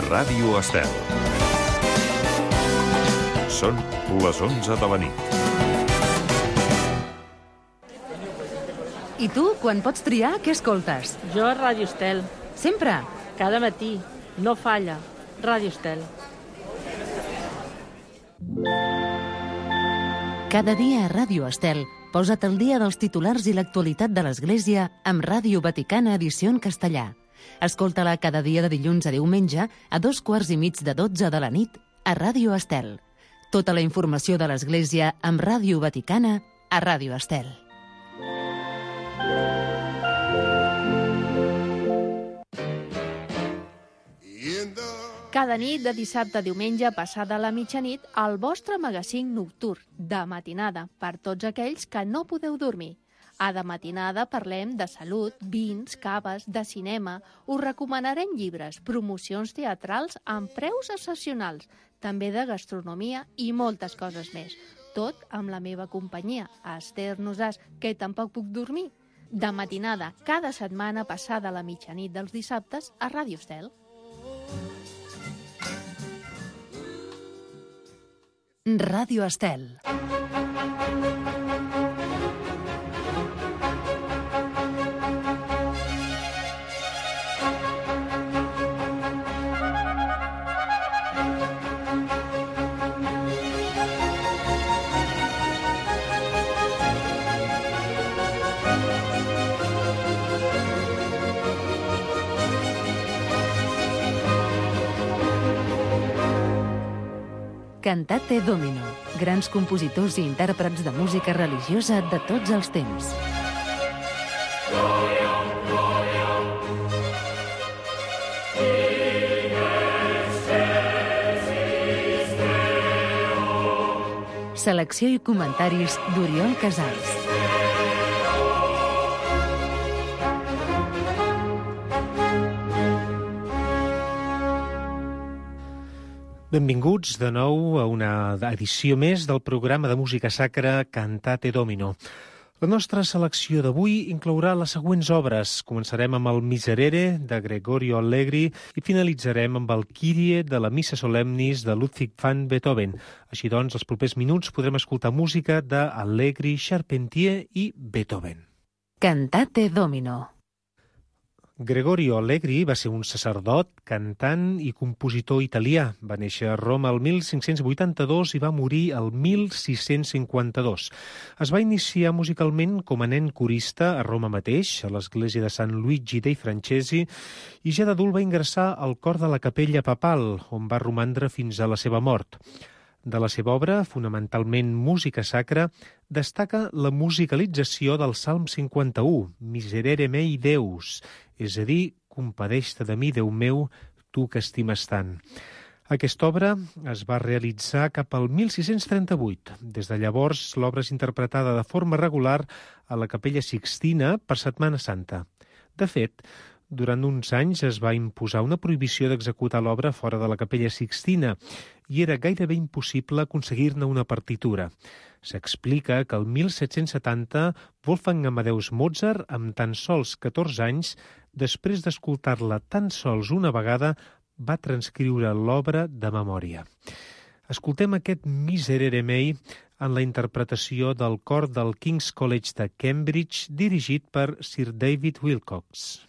Ràdio Estel. Són les 11 de la nit. I tu, quan pots triar, què escoltes? Jo, Ràdio Estel. Sempre? Cada matí. No falla. Ràdio Estel. Cada dia a Ràdio Estel, posa't al dia dels titulars i l'actualitat de l'Església amb Ràdio Vaticana edició en castellà. Escolta-la cada dia de dilluns a diumenge a 11:15 de la nit a Ràdio Estel. Tota la informació de l'Església amb Ràdio Vaticana a Ràdio Estel. Cada nit de dissabte a diumenge passada la mitjanit al vostre magazín nocturn de matinada per tots aquells que no podeu dormir. A de matinada parlem de salut, vins, caves, de cinema, us recomanarem llibres, promocions teatrals amb preus excepcionals, també de gastronomia i moltes coses més. Tot amb la meva companyia, Esther Nosàs, que tampoc puc dormir. De matinada, cada setmana passada la mitjanit dels dissabtes a Ràdio Estel. Ràdio Estel. Cantate Domino, grans compositors i intèrprets de música religiosa de tots els temps. Selecció i comentaris d'Oriol Casals. Benvinguts de nou a una edició més del programa de música sacra Cantate Domino. La nostra selecció d'avui inclourà les següents obres. Començarem amb el Miserere de Gregorio Allegri i finalitzarem amb el Kyrie de la Missa Solemnis de Ludwig van Beethoven. Així doncs, els propers minuts podrem escoltar música d'Allegri, Charpentier i Beethoven. Cantate Domino. Gregorio Allegri va ser un sacerdot, cantant i compositor italià. Va néixer a Roma el 1582 i va morir el 1652. Es va iniciar musicalment com a nen corista a Roma mateix, a l'església de San Luigi dei Francesi, i ja d'adult va ingressar al cor de la capella papal, on va romandre fins a la seva mort. De la seva obra, fonamentalment música sacra, destaca la musicalització del Salm 51, Miserere mei Deus, és a dir, compadeix-te de mi, Déu meu, tu que estimes tant. Aquesta obra es va realitzar cap al 1638. Des de llavors, l'obra és interpretada de forma regular a la Capella Sixtina per Setmana Santa. De fet, durant uns anys es va imposar una prohibició d'executar l'obra fora de la Capella Sixtina i era gairebé impossible aconseguir-ne una partitura. S'explica que el 1770 Wolfgang Amadeus Mozart, amb tan sols 14 anys, després d'escoltar-la tan sols una vegada, va transcriure l'obra de memòria. Escoltem aquest Miserere mei en la interpretació del cor del King's College de Cambridge, dirigit per Sir David Wilcox.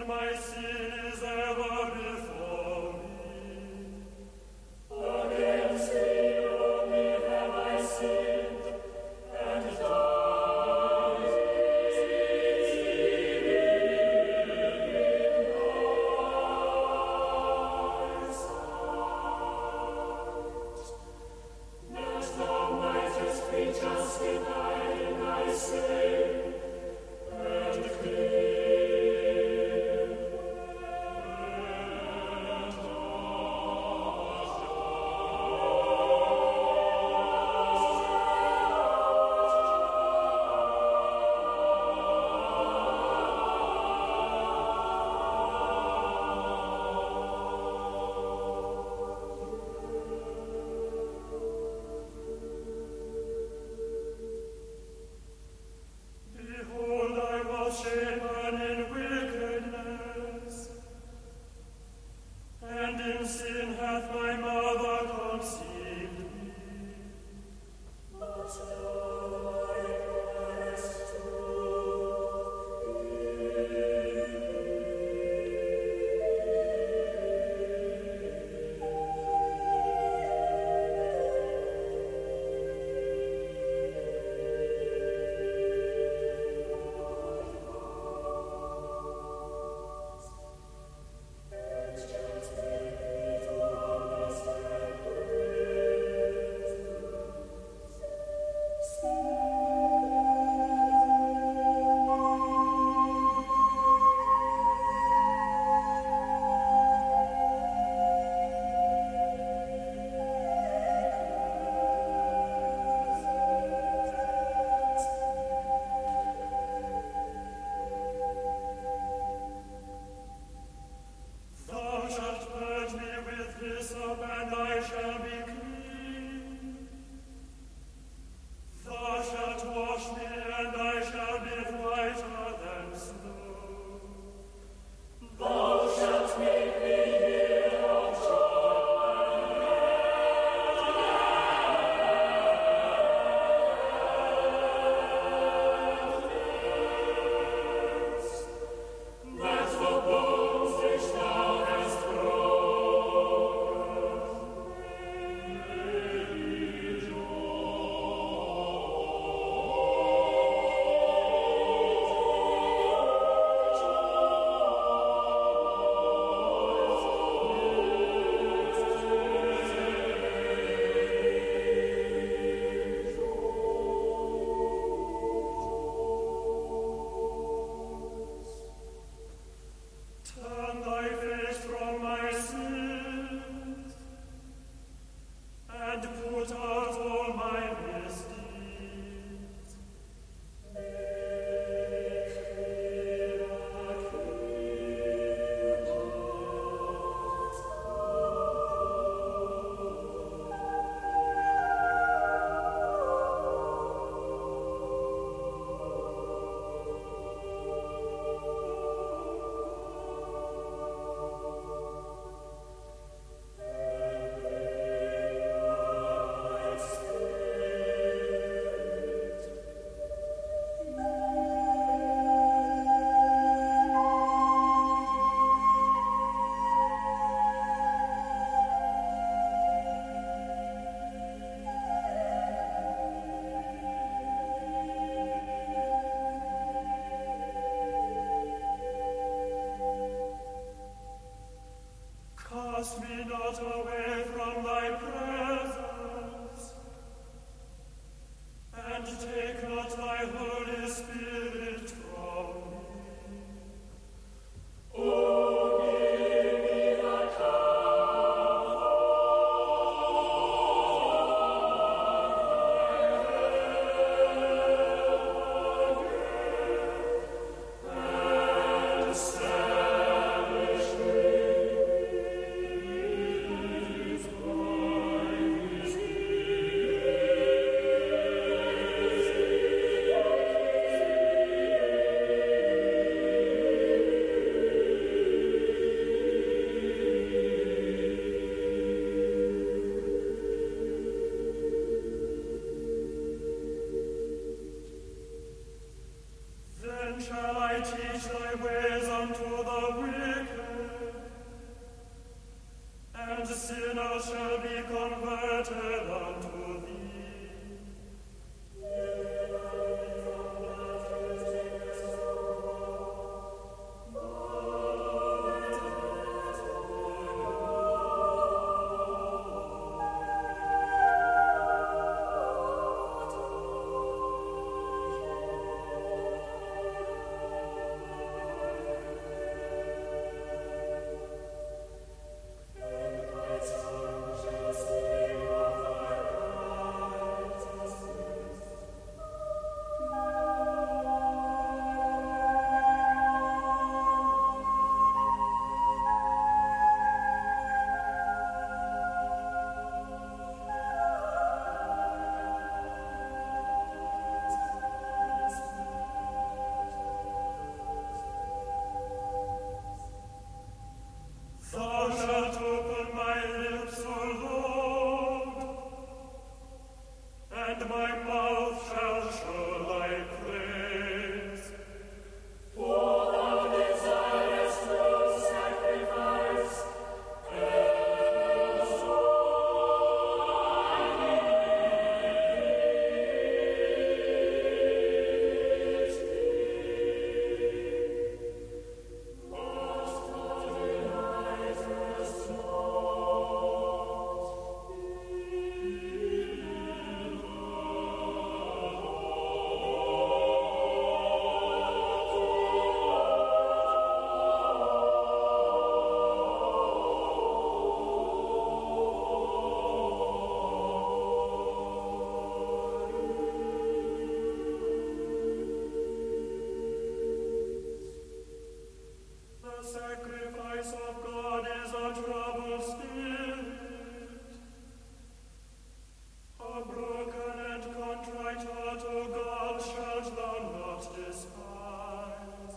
Cast me not away from thy presence, and take not thy Holy Spirit from me. Oh, give me thy and establish Then shall I teach thy ways unto the sinner shall be converted unto thee. Thou shalt open my lips, O Lord, and my mouth shall show thy praise. For thou desirest true sacrifice, the sacrifice of God is a troubled spirit. A broken and contrite heart, O God, shalt thou not despise.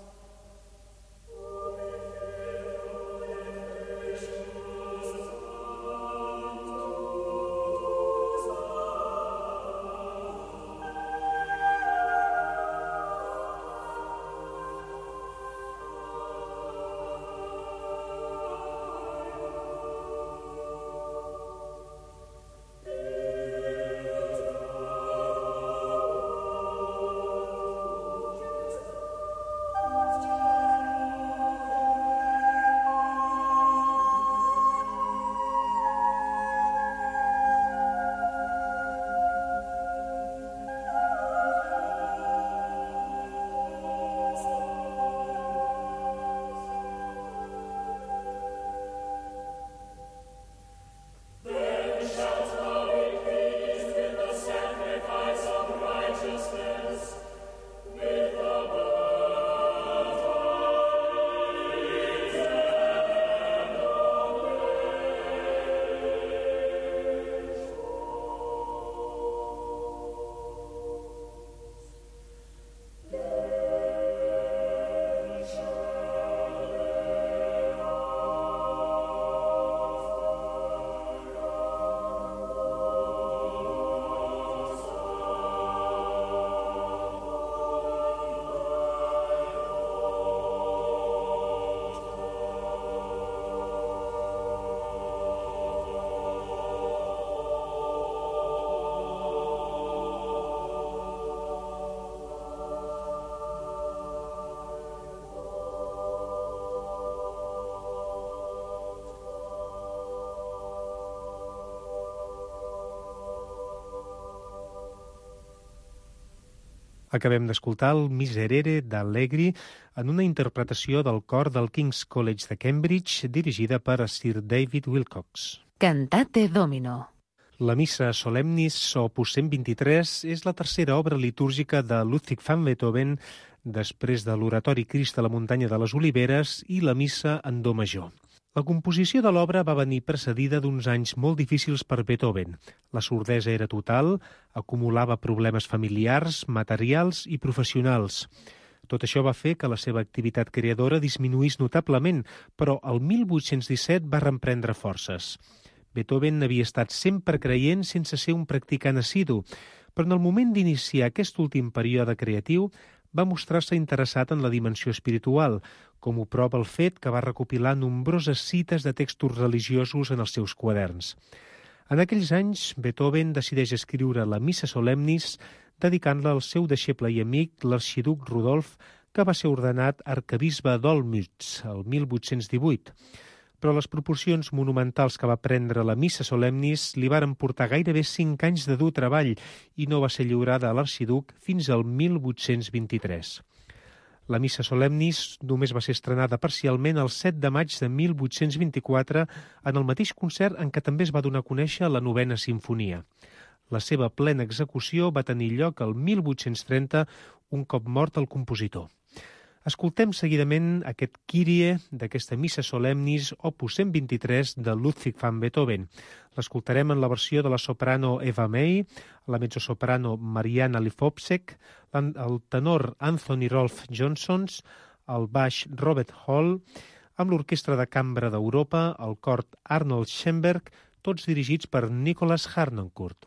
Acabem d'escoltar el Miserere d'Allegri en una interpretació del cor del King's College de Cambridge dirigida per Sir David Wilcox. Cantate Domino. La Missa Solemnis, opus 123, és la tercera obra litúrgica de Ludwig van Beethoven després de l'oratori Crist a la muntanya de les Oliveres i la Missa en do major. La composició de l'obra va venir precedida d'uns anys molt difícils per Beethoven. La sordesa era total, acumulava problemes familiars, materials i professionals. Tot això va fer que la seva activitat creadora disminuís notablement, però el 1817 va reemprendre forces. Beethoven havia estat sempre creient sense ser un practicant assidu, però en el moment d'iniciar aquest últim període creatiu va mostrar-se interessat en la dimensió espiritual, com ho prova el fet que va recopilar nombroses cites de textos religiosos en els seus quaderns. En aquells anys, Beethoven decideix escriure la Missa Solemnis, dedicant-la al seu deixeble i amic, l'arxiduc Rudolf, que va ser ordenat arquebisbe d'Olmütz el 1818. Però les proporcions monumentals que va prendre la Missa Solemnis li varen portar gairebé 5 anys de dur treball i no va ser lliurada a l'arxiduc fins al 1823. La Missa Solemnis només va ser estrenada parcialment el 7 de maig de 1824 en el mateix concert en què també es va donar a conèixer la 9a Simfonia. La seva plena execució va tenir lloc el 1830, un cop mort el compositor. Escoltem seguidament aquest Kyrie d'aquesta Missa Solemnis opus 123 de Ludwig van Beethoven. L'escoltarem en la versió de la soprano Eva May, la mezzosoprano Mariana Lifopsek, el tenor Anthony Rolf Johnsons, el baix Robert Hall, amb l'Orquestra de Cambra d'Europa, el cor Arnold Schoenberg, tots dirigits per Nicholas Harnoncourt.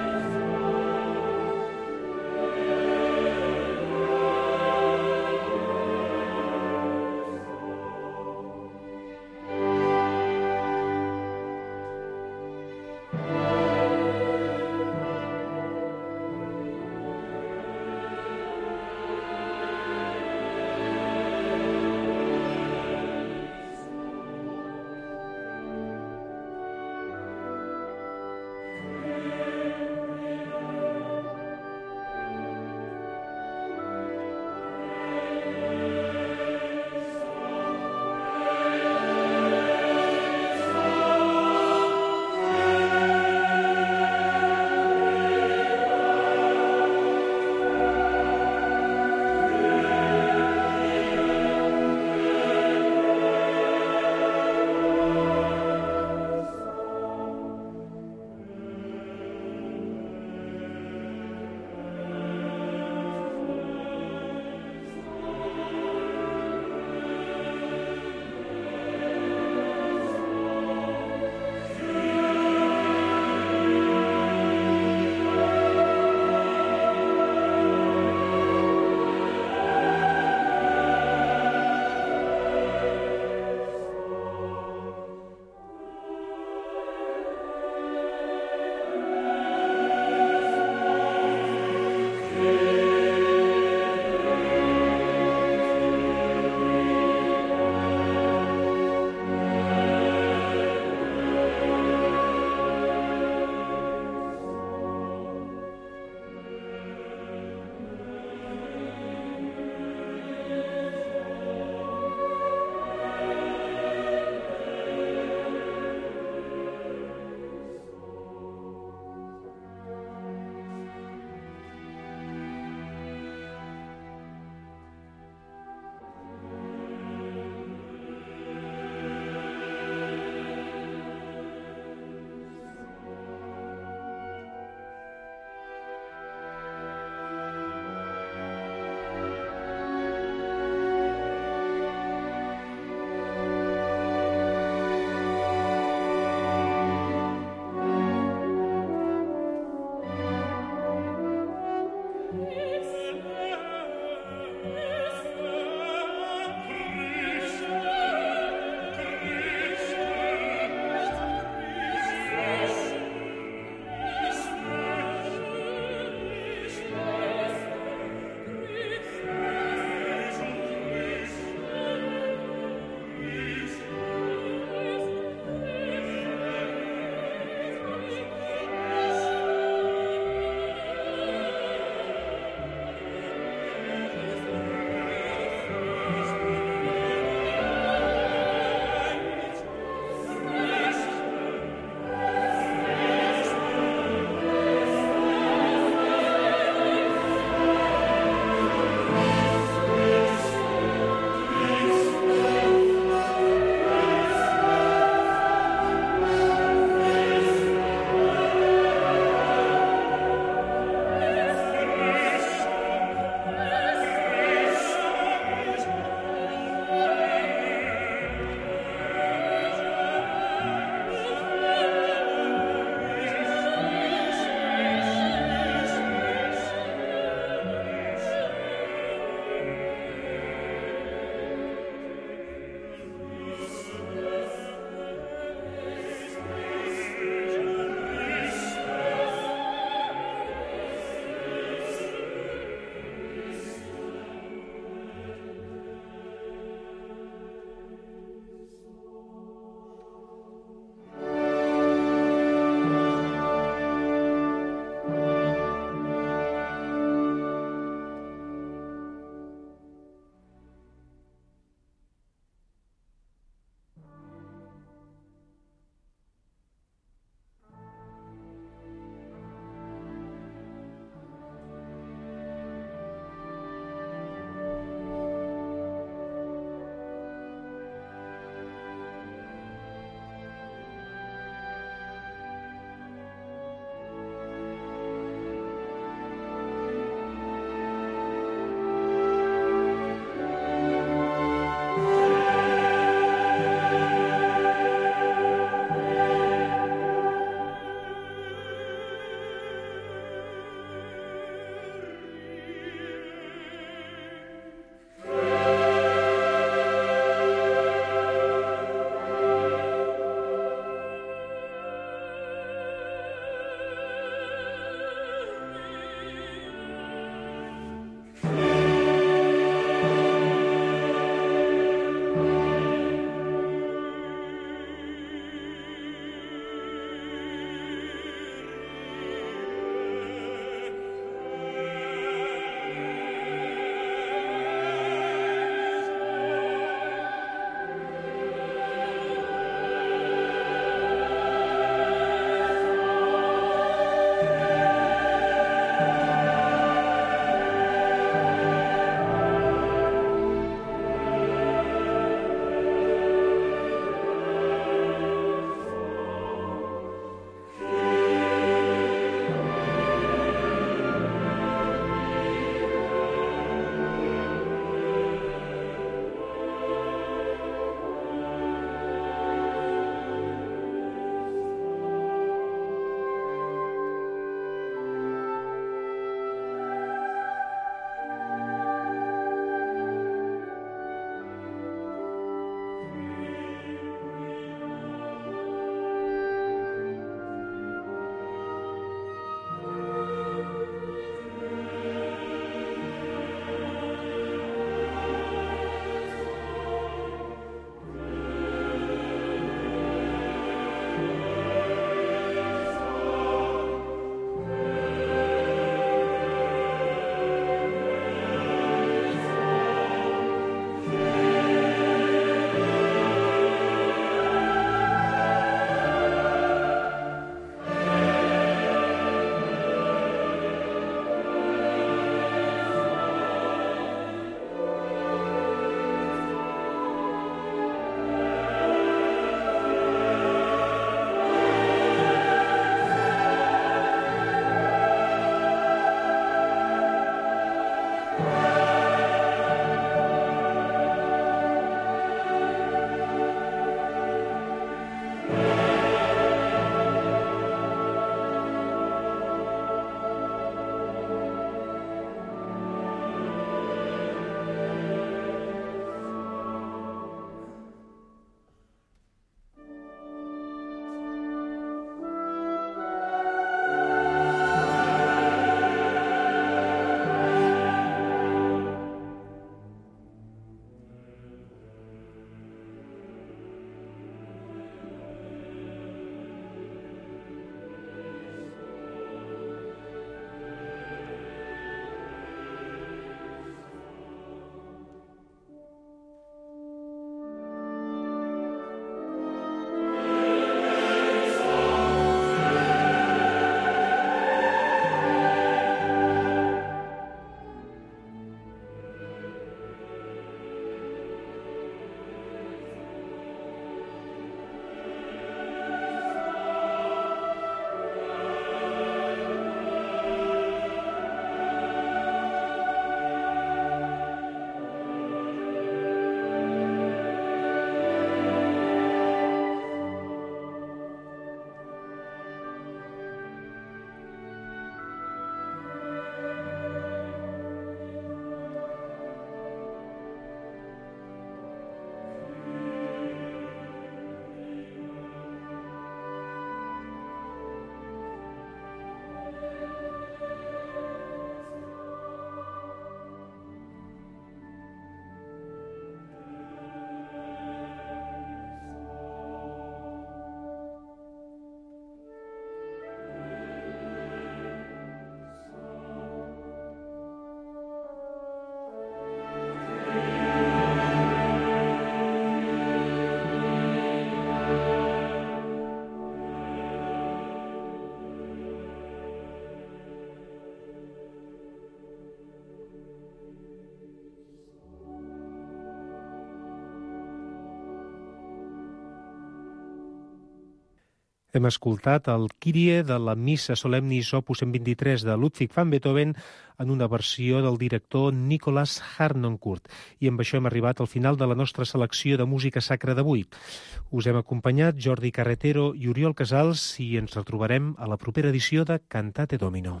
Hem escoltat el Kyrie de la Missa Solemnis Opus 123 de Ludwig van Beethoven en una versió del director Nicolas Harnoncourt. I amb això hem arribat al final de la nostra selecció de música sacra d'avui. Us hem acompanyat Jordi Carretero i Oriol Casals i ens retrobarem a la propera edició de Cantate Domino.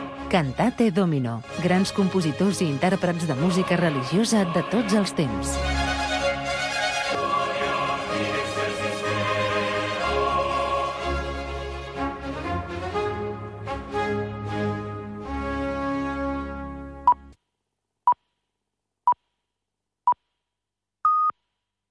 Cantate Domino. Grans compositors i intèrprets de música religiosa de tots els temps.